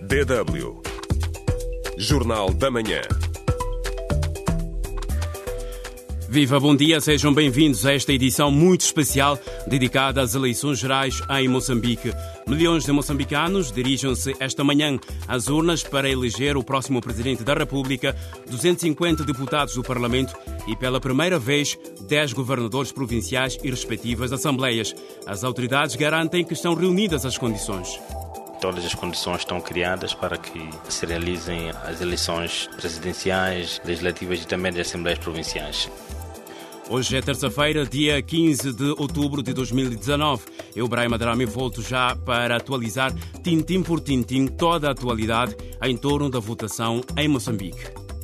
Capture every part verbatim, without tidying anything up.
D W Jornal da Manhã. Viva, bom dia, sejam bem-vindos a esta edição muito especial dedicada às eleições gerais em Moçambique. Milhões de moçambicanos dirigem-se esta manhã às urnas para eleger o próximo Presidente da República, duzentos e cinquenta deputados do Parlamento e, pela primeira vez, dez governadores provinciais e respectivas assembleias. As autoridades garantem que estão reunidas as condições. Todas as condições estão criadas para que se realizem as eleições presidenciais, legislativas e também das assembleias provinciais. Hoje é terça-feira, dia quinze de outubro de dois mil e dezanove. Eu, Brahim Adrami, volto já para atualizar, tintim por tintim, toda a atualidade em torno da votação em Moçambique.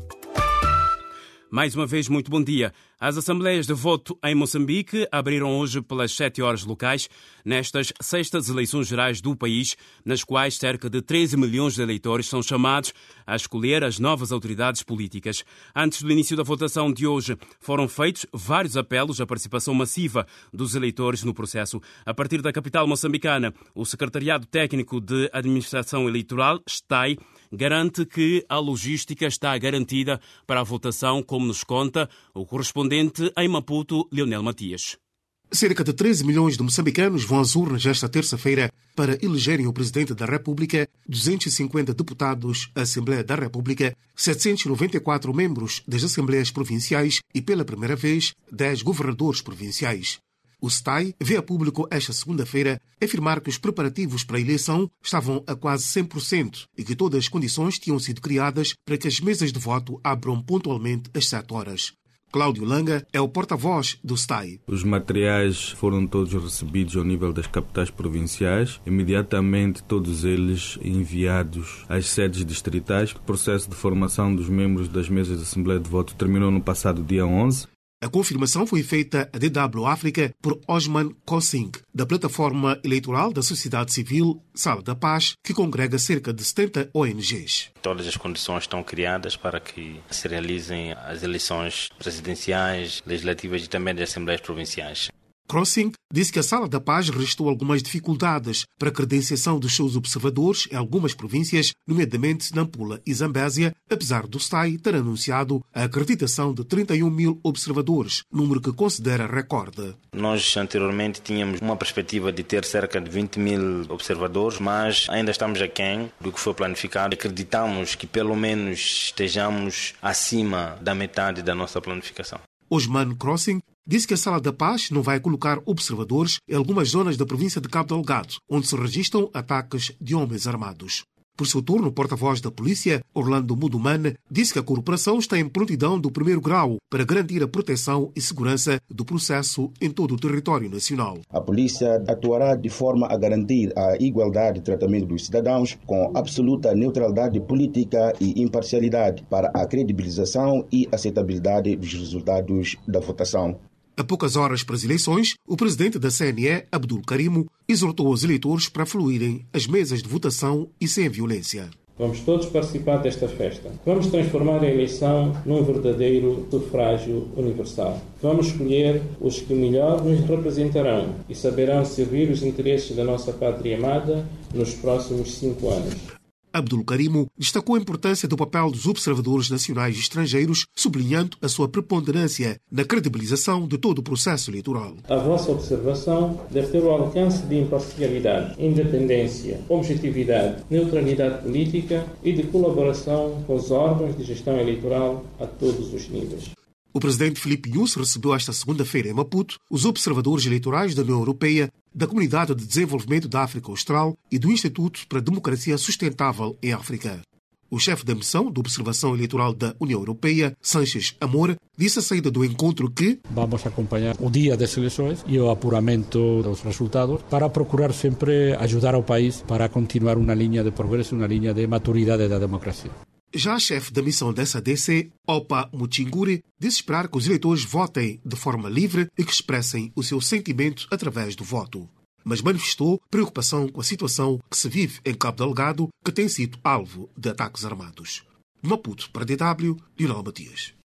Mais uma vez, muito bom dia. As assembleias de voto em Moçambique abriram hoje pelas sete horas locais, nestas sextas eleições gerais do país, nas quais cerca de treze milhões de eleitores são chamados a escolher as novas autoridades políticas. Antes do início da votação de hoje, foram feitos vários apelos à participação massiva dos eleitores no processo. A partir da capital moçambicana, o Secretariado Técnico de Administração Eleitoral, S T A I, garante que a logística está garantida para a votação, como nos conta o correspondente em Maputo, Leonel Matias. Cerca de treze milhões de moçambicanos vão às urnas esta terça-feira para elegerem o Presidente da República, duzentos e cinquenta deputados à Assembleia da República, setecentos e noventa e quatro membros das Assembleias Provinciais e, pela primeira vez, dez governadores provinciais. O S T A I veio a público esta segunda-feira afirmar que os preparativos para a eleição estavam a quase cem por cento e que todas as condições tinham sido criadas para que as mesas de voto abram pontualmente às sete horas. Cláudio Langa é o porta-voz do S T A I. Os materiais foram todos recebidos ao nível das capitais provinciais, imediatamente todos eles enviados às sedes distritais. O processo de formação dos membros das mesas de Assembleia de Voto terminou no passado dia onze. A confirmação foi feita a D W África por Osman Kossing, da plataforma eleitoral da sociedade civil Sala da Paz, que congrega cerca de setenta O N Gs. Todas as condições estão criadas para que se realizem as eleições presidenciais, legislativas e também das assembleias provinciais. Crossing disse que a Sala da Paz registrou algumas dificuldades para a credenciação dos seus observadores em algumas províncias, nomeadamente Nampula e Zambésia, apesar do S T A I ter anunciado a acreditação de trinta e um mil observadores, número que considera recorde. Nós anteriormente tínhamos uma perspectiva de ter cerca de vinte mil observadores, mas ainda estamos aquém do que foi planificado. Acreditamos que pelo menos estejamos acima da metade da nossa planificação. Osman Crossing disse que a Sala da Paz não vai colocar observadores em algumas zonas da província de Cabo Delgado, onde se registram ataques de homens armados. Por seu turno, o porta-voz da polícia, Orlando Mudumane, disse que a corporação está em prontidão do primeiro grau para garantir a proteção e segurança do processo em todo o território nacional. A polícia atuará de forma a garantir a igualdade de tratamento dos cidadãos com absoluta neutralidade política e imparcialidade para a credibilização e aceitabilidade dos resultados da votação. A poucas horas para as eleições, o presidente da C N E, Abdul Karimo, exortou os eleitores para fluírem as mesas de votação e sem violência. Vamos todos participar desta festa. Vamos transformar a eleição num verdadeiro sufrágio universal. Vamos escolher os que melhor nos representarão e saberão servir os interesses da nossa pátria amada nos próximos cinco anos. Abdul Karimo destacou a importância do papel dos observadores nacionais e estrangeiros, sublinhando a sua preponderância na credibilização de todo o processo eleitoral. A vossa observação deve ter o alcance de imparcialidade, independência, objetividade, neutralidade política e de colaboração com os órgãos de gestão eleitoral a todos os níveis. O presidente Filipe Nyusi recebeu esta segunda-feira em Maputo os observadores eleitorais da União Europeia, da Comunidade de Desenvolvimento da África Austral e do Instituto para a Democracia Sustentável em África. O chefe da missão de observação eleitoral da União Europeia, Sánchez Amor, disse à saída do encontro que vamos acompanhar o dia das eleições e o apuramento dos resultados para procurar sempre ajudar ao país para continuar uma linha de progresso, uma linha de maturidade da democracia. Já a chefe da missão da S A D C, Opa Muchinguri, disse esperar que os eleitores votem de forma livre e que expressem o seu sentimento através do voto. Mas manifestou preocupação com a situação que se vive em Cabo Delgado, que tem sido alvo de ataques armados. Maputo, para D W, Leonel Matias.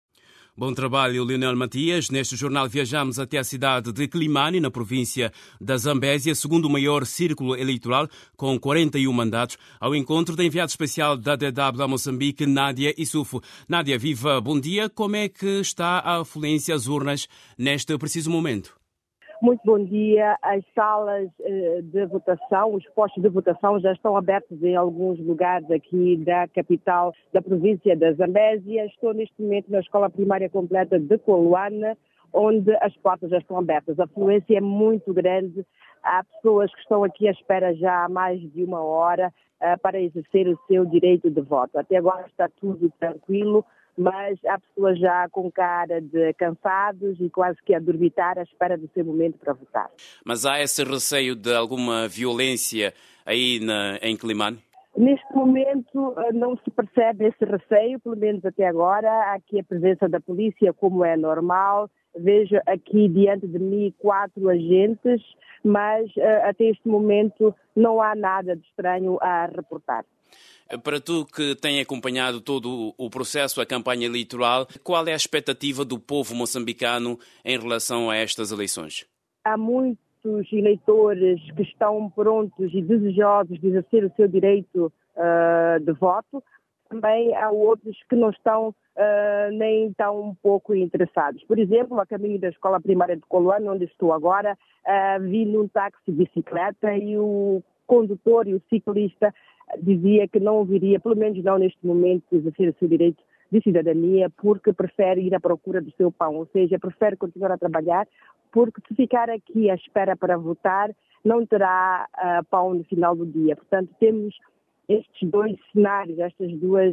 Bom trabalho, Leonel Matias. Neste jornal viajamos até a cidade de Climane, na província da Zambésia, segundo o maior círculo eleitoral, com quarenta e um mandatos, ao encontro da enviada especial da D W a Moçambique, Nádia Issoufo. Nádia, viva, bom dia. Como é que está a afluência às urnas neste preciso momento? Muito bom dia. As salas de votação, os postos de votação já estão abertos em alguns lugares aqui da capital da província da Zambésia. Estou neste momento na Escola Primária Completa de Coluana, onde as portas já estão abertas. A afluência é muito grande. Há pessoas que estão aqui à espera já há mais de uma hora uh, para exercer o seu direito de voto. Até agora está tudo tranquilo, mas há pessoas já com cara de cansados e quase que a dormitar à espera do seu momento para votar. Mas há esse receio de alguma violência aí na, em Climane? Neste momento não se percebe esse receio, pelo menos até agora. Há aqui a presença da polícia, como é normal. Vejo aqui diante de mim quatro agentes, mas até este momento não há nada de estranho a reportar. Para tu que tem acompanhado todo o processo, a campanha eleitoral, qual é a expectativa do povo moçambicano em relação a estas eleições? Há muitos eleitores que estão prontos e desejosos de exercer o seu direito uh, de voto. Também há outros que não estão uh, nem tão um pouco interessados. Por exemplo, a caminho da Escola Primária de Coluana, onde estou agora, uh, vi num táxi de bicicleta e o condutor e o ciclista dizia que não viria, pelo menos não neste momento, exercer o seu direito de cidadania porque prefere ir à procura do seu pão, ou seja, prefere continuar a trabalhar porque se ficar aqui à espera para votar não terá uh, pão no final do dia. Portanto, temos estes dois cenários, estas duas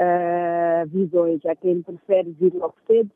uh, visões. Há quem prefere vir logo cedo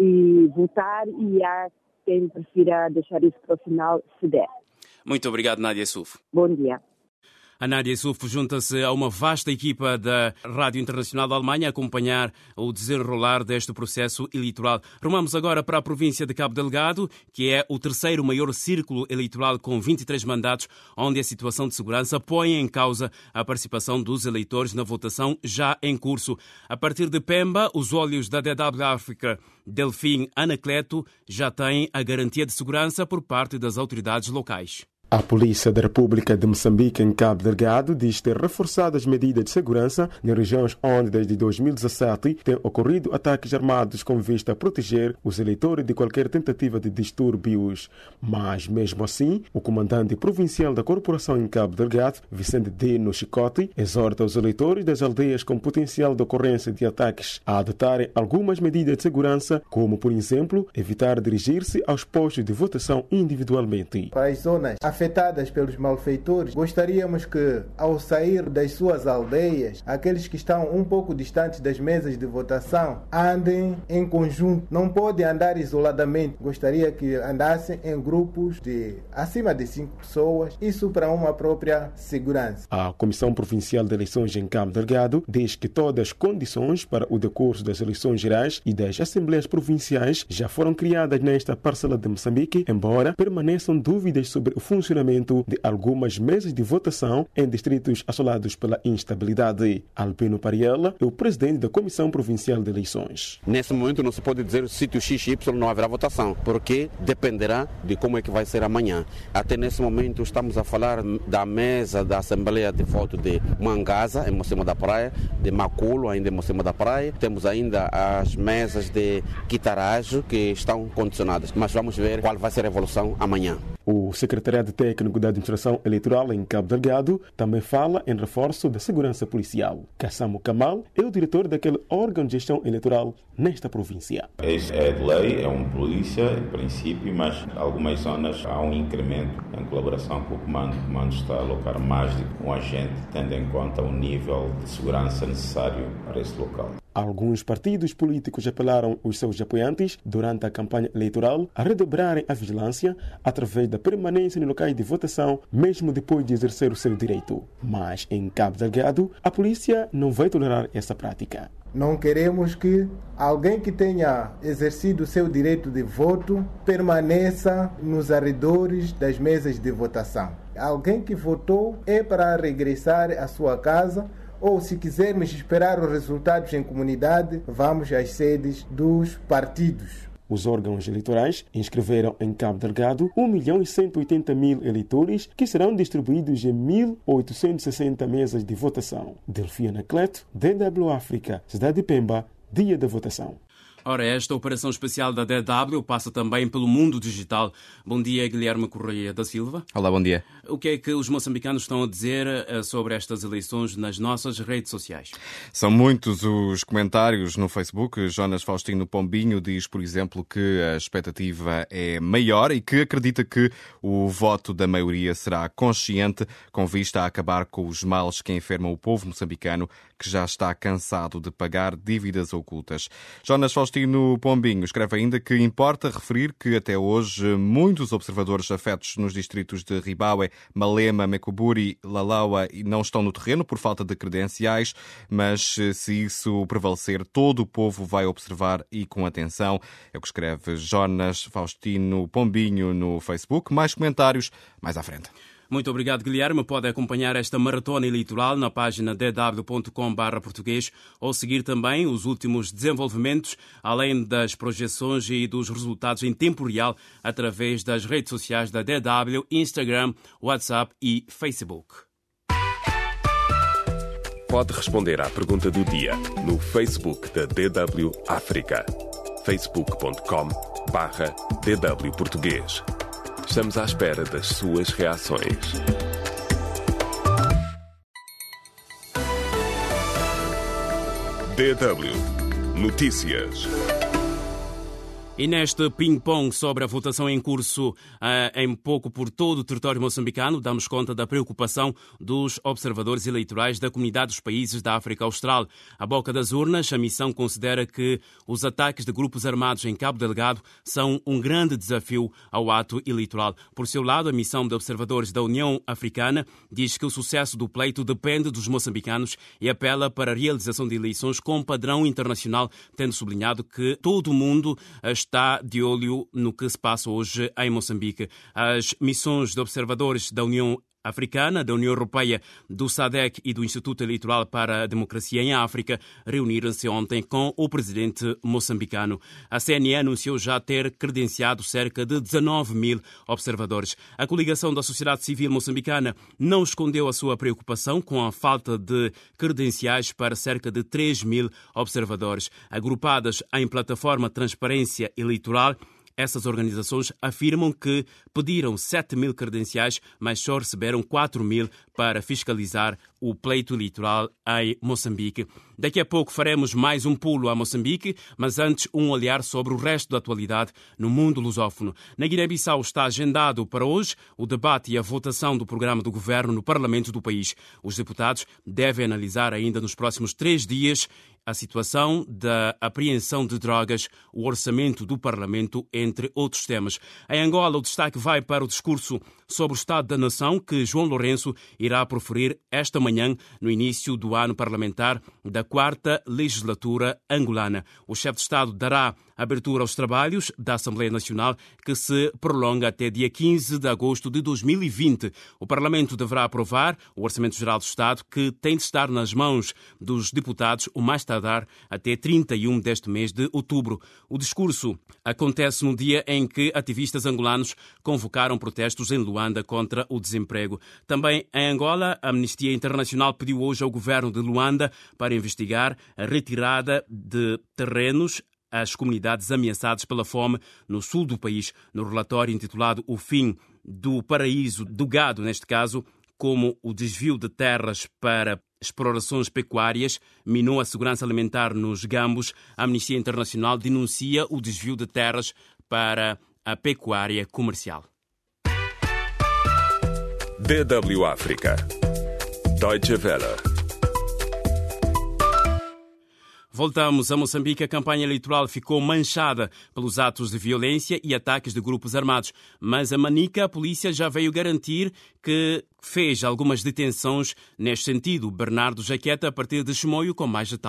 e votar e há quem prefira deixar isso para o final, se der. Muito obrigado, Nádia Issoufo. Bom dia. A Nádia Issoufo junta-se a uma vasta equipa da Rádio Internacional da Alemanha a acompanhar o desenrolar deste processo eleitoral. Rumamos agora para a província de Cabo Delgado, que é o terceiro maior círculo eleitoral com vinte e três mandatos, onde a situação de segurança põe em causa a participação dos eleitores na votação já em curso. A partir de Pemba, os olhos da D W África, Delfim Anacleto, já têm a garantia de segurança por parte das autoridades locais. A Polícia da República de Moçambique, em Cabo Delgado, diz ter reforçado as medidas de segurança nas regiões onde, desde dois mil e dezassete, têm ocorrido ataques armados com vista a proteger os eleitores de qualquer tentativa de distúrbios. Mas, mesmo assim, o comandante provincial da corporação em Cabo Delgado, Vicente Dino Chicote, exorta os eleitores das aldeias com potencial de ocorrência de ataques a adotarem algumas medidas de segurança, como, por exemplo, evitar dirigir-se aos postos de votação individualmente. Para as zonas afetadas pelos malfeitores, gostaríamos que, ao sair das suas aldeias, aqueles que estão um pouco distantes das mesas de votação, andem em conjunto. Não podem andar isoladamente. Gostaria que andassem em grupos de acima de cinco pessoas, isso para uma própria segurança. A Comissão Provincial de Eleições em Cabo Delgado diz que todas as condições para o decurso das eleições gerais e das assembleias provinciais já foram criadas nesta parcela de Moçambique, embora permaneçam dúvidas sobre o funcionamento de algumas mesas de votação em distritos assolados pela instabilidade. Albino Pariela é o presidente da Comissão Provincial de Eleições. Nesse momento não se pode dizer o sítio X Y não haverá votação, porque dependerá de como é que vai ser amanhã. Até nesse momento estamos a falar da mesa da Assembleia de Voto de Mangasa, em Mocima da Praia, de Maculo, ainda em Mocima da Praia. Temos ainda as mesas de Quitarajo, que estão condicionadas, mas vamos ver qual vai ser a evolução amanhã. O secretariado técnico da administração eleitoral em Cabo Delgado também fala em reforço da segurança policial. Kassamo Kamal é o diretor daquele órgão de gestão eleitoral nesta província. Isso é de lei, é uma polícia, em princípio, mas em algumas zonas há um incremento em colaboração com o comando. O comando está a alocar mais de um agente, tendo em conta o nível de segurança necessário para esse local. Alguns partidos políticos apelaram os seus apoiantes durante a campanha eleitoral a redobrarem a vigilância através da permanência em locais de votação, mesmo depois de exercer o seu direito. Mas em Cabo Delgado, a polícia não vai tolerar essa prática. Não queremos que alguém que tenha exercido o seu direito de voto permaneça nos arredores das mesas de votação. Alguém que votou é para regressar à sua casa ou se quisermos esperar os resultados em comunidade, vamos às sedes dos partidos. Os órgãos eleitorais inscreveram em Cabo Delgado um milhão e cento e oitenta mil eleitores que serão distribuídos em mil oitocentas e sessenta mesas de votação. Delfia Anacleto, D W África, Cidade de Pemba, dia da votação. Ora, esta operação especial da D W passa também pelo mundo digital. Bom dia, Guilherme Correia da Silva. Olá, bom dia. O que é que os moçambicanos estão a dizer sobre estas eleições nas nossas redes sociais? São muitos os comentários no Facebook. Jonas Faustino Pombinho diz, por exemplo, que a expectativa é maior e que acredita que o voto da maioria será consciente com vista a acabar com os males que enfermam o povo moçambicano, que já está cansado de pagar dívidas ocultas. Jonas Faustino Faustino Pombinho escreve ainda que importa referir que até hoje muitos observadores afetos nos distritos de Ribaue, Malema, Mecuburi, Lalaua não estão no terreno por falta de credenciais, mas se isso prevalecer, todo o povo vai observar e com atenção. É o que escreve Jonas Faustino Pombinho no Facebook. Mais comentários mais à frente. Muito obrigado, Guilherme. Pode acompanhar esta maratona eleitoral na página d w ponto com barra português ou seguir também os últimos desenvolvimentos, além das projeções e dos resultados em tempo real, através das redes sociais da D W, Instagram, WhatsApp e Facebook. Pode responder à pergunta do dia no Facebook da D W África. facebook ponto com barra D W Português. Estamos à espera das suas reações. D W Notícias. E neste ping-pong sobre a votação em curso uh, em pouco por todo o território moçambicano, damos conta da preocupação dos observadores eleitorais da Comunidade dos Países da África Austral. À boca das urnas, a missão considera que os ataques de grupos armados em Cabo Delgado são um grande desafio ao ato eleitoral. Por seu lado, a missão de observadores da União Africana diz que o sucesso do pleito depende dos moçambicanos e apela para a realização de eleições com padrão internacional, tendo sublinhado que todo o mundo está está de olho no que se passa hoje em Moçambique. As missões de observadores da União Africana, da União Europeia, do SADC e do Instituto Eleitoral para a Democracia em África reuniram-se ontem com o presidente moçambicano. A C N E anunciou já ter credenciado cerca de dezanove mil observadores. A coligação da sociedade civil moçambicana não escondeu a sua preocupação com a falta de credenciais para cerca de três mil observadores. Agrupadas em plataforma Transparência Eleitoral, essas organizações afirmam que pediram sete mil credenciais, mas só receberam quatro mil para fiscalizar o pleito eleitoral em Moçambique. Daqui a pouco faremos mais um pulo a Moçambique, mas antes um olhar sobre o resto da atualidade no mundo lusófono. Na Guiné-Bissau está agendado para hoje o debate e a votação do programa do governo no Parlamento do país. Os deputados devem analisar ainda nos próximos três dias a situação da apreensão de drogas, o orçamento do Parlamento, entre outros temas. Em Angola, o destaque vai para o discurso sobre o Estado da Nação que João Lourenço irá proferir esta manhã no início do ano parlamentar da quarta legislatura angolana. O chefe de Estado dará abertura aos trabalhos da Assembleia Nacional que se prolonga até dia quinze de agosto de dois mil e vinte. O Parlamento deverá aprovar o Orçamento Geral do Estado que tem de estar nas mãos dos deputados o mais tardar até trinta e um deste mês de outubro. O discurso acontece no dia em que ativistas angolanos convocaram protestos em Luanda contra o desemprego. Também em Angola, a Amnistia Internacional pediu hoje ao governo de Luanda para investigar a retirada de terrenos às comunidades ameaçadas pela fome no sul do país. No relatório intitulado O Fim do Paraíso do Gado, neste caso, como o desvio de terras para explorações pecuárias minou a segurança alimentar nos Gambos, a Amnistia Internacional denuncia o desvio de terras para a pecuária comercial. D W África. Deutsche Welle. Voltamos a Moçambique. A campanha eleitoral ficou manchada pelos atos de violência e ataques de grupos armados. Mas a Manica, a polícia já veio garantir que fez algumas detenções neste sentido. Bernardo Jaqueta, a partir de Chimoio, com mais detalhes.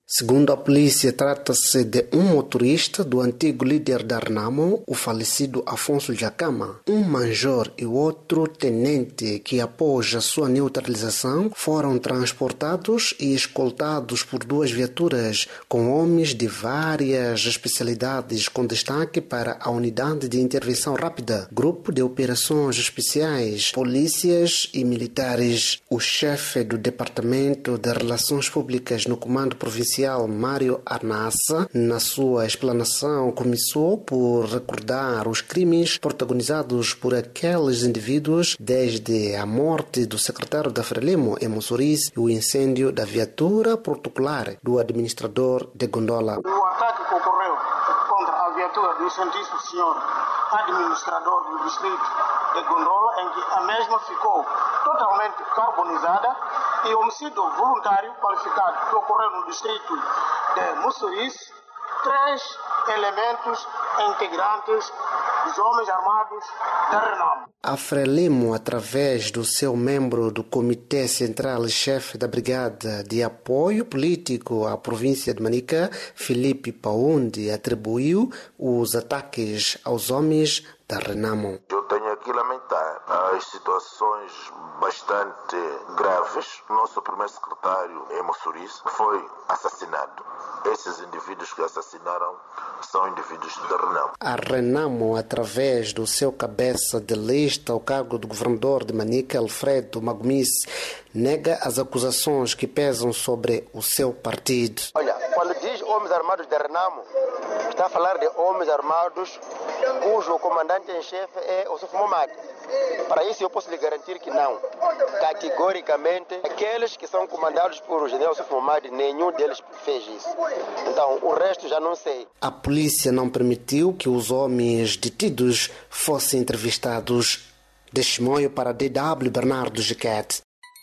Segundo a polícia, trata-se de um motorista do antigo líder da Renamo, o falecido Afonso Jacama, um major e outro tenente que, após a sua neutralização, foram transportados e escoltados por duas viaturas com homens de várias especialidades, com destaque para a Unidade de Intervenção Rápida, Grupo de Operações Especiais, polícias e militares. O chefe do Departamento de Relações Públicas no Comando Provincial, Mário Arnassa, na sua explanação, começou por recordar os crimes protagonizados por aqueles indivíduos desde a morte do secretário da Frelimo em Mossorís e o incêndio da viatura particular do administrador de Gondola. O ataque que ocorreu contra a viatura do Santíssimo Senhor administrador do distrito de Gondola, em que a mesma ficou totalmente carbonizada, e homicídio voluntário qualificado que ocorreu no distrito de Mossorís, três elementos integrantes dos homens armados da Renamo. A Frelimo, através do seu membro do Comitê Central e chefe da Brigada de Apoio Político à província de Manica, Felipe Paundi, atribuiu os ataques aos homens da Renamo. Eu tenho aqui lamentar as situações bastante graves. O nosso primeiro secretário em Mossorís foi assassinado. Esses indivíduos que assassinaram são indivíduos da Renamo. A Renamo, através do seu cabeça de lista ao cargo do governador de Manica, Alfredo Magomice, nega as acusações que pesam sobre o seu partido. Olha, quando diz homens armados da Renamo, está a falar de homens armados cujo comandante em chefe é o Sufo Momad. Para isso eu posso lhe garantir que não. Categoricamente, aqueles que são comandados por o general Sufo Momad, nenhum deles fez isso. Então, o resto já não sei. A polícia não permitiu que os homens detidos fossem entrevistados. Testemunho para D W Bernardo Giquete.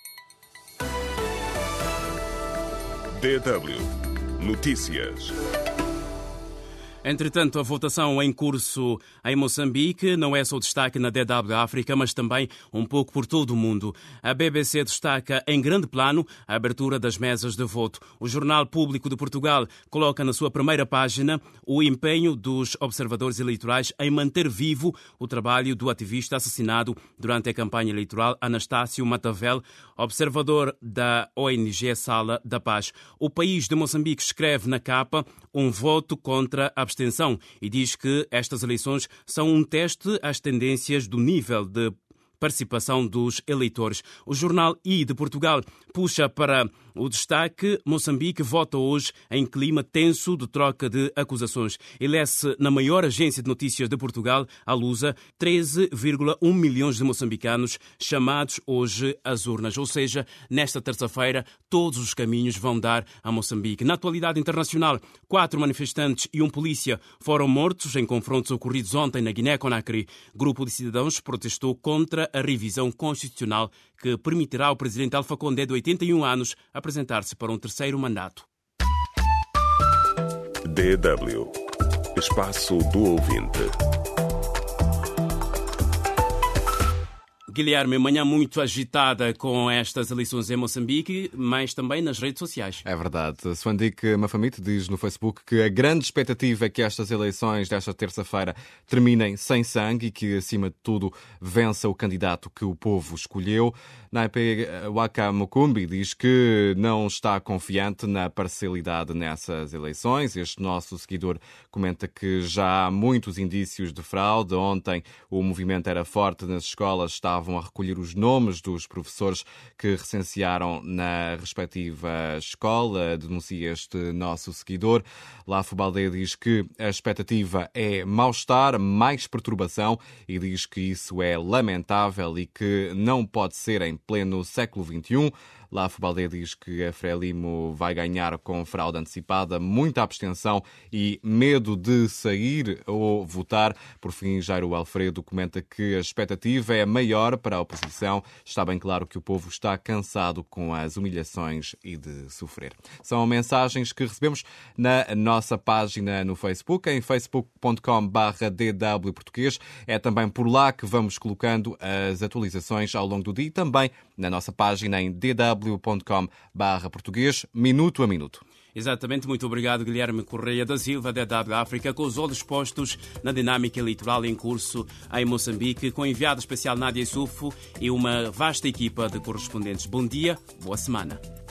D W Notícias. Entretanto, a votação em curso em Moçambique não é só destaque na D W África, mas também um pouco por todo o mundo. A B B C destaca em grande plano a abertura das mesas de voto. O Jornal Público de Portugal coloca na sua primeira página o empenho dos observadores eleitorais em manter vivo o trabalho do ativista assassinado durante a campanha eleitoral, Anastácio Matavel, observador da O N G Sala da Paz. O País de Moçambique escreve na capa um voto contra a abstenção e diz que estas eleições são um teste às tendências do nível de participação dos eleitores. O jornal I de Portugal puxa para o destaque: Moçambique vota hoje em clima tenso de troca de acusações. E lê-se na maior agência de notícias de Portugal, a Lusa, treze vírgula um milhões de moçambicanos chamados hoje às urnas. Ou seja, nesta terça-feira, todos os caminhos vão dar a Moçambique. Na atualidade internacional, quatro manifestantes e um polícia foram mortos em confrontos ocorridos ontem na Guiné-Conakry. Grupo de cidadãos protestou contra a revisão constitucional que permitirá ao presidente Alpha Condé, de oitenta e um anos, apresentar-se para um terceiro mandato. D W Espaço do Ouvinte. Guilherme, manhã muito agitada com estas eleições em Moçambique, mas também nas redes sociais. É verdade. Swandik Mafamite diz no Facebook que a grande expectativa é que estas eleições desta terça-feira terminem sem sangue e que, acima de tudo, vença o candidato que o povo escolheu. Naipe Waka Mukumbi diz que não está confiante na parcialidade nessas eleições. Este nosso seguidor comenta que já há muitos indícios de fraude. Ontem o movimento era forte nas escolas, estava a recolher os nomes dos professores que recensearam na respectiva escola, denuncia este nosso seguidor. Lafo Baldeia diz que a expectativa é mal-estar, mais perturbação, e diz que isso é lamentável e que não pode ser em pleno século vinte e um. Lafo Baldeia diz que a Frelimo vai ganhar com fraude antecipada, muita abstenção e medo de sair ou votar. Por fim, Jairo Alfredo comenta que a expectativa é maior para a oposição. Está bem claro que o povo está cansado com as humilhações e de sofrer. São mensagens que recebemos na nossa página no Facebook, em facebook ponto com barra D W Português. É também por lá que vamos colocando as atualizações ao longo do dia e também na nossa página em D W ponto com barra português, minuto a minuto. Exatamente, muito obrigado, Guilherme Correia da Silva, da D W África, com os olhos postos na dinâmica eleitoral em curso em Moçambique, com enviado especial Nádia Sufo e uma vasta equipa de correspondentes. Bom dia, boa semana.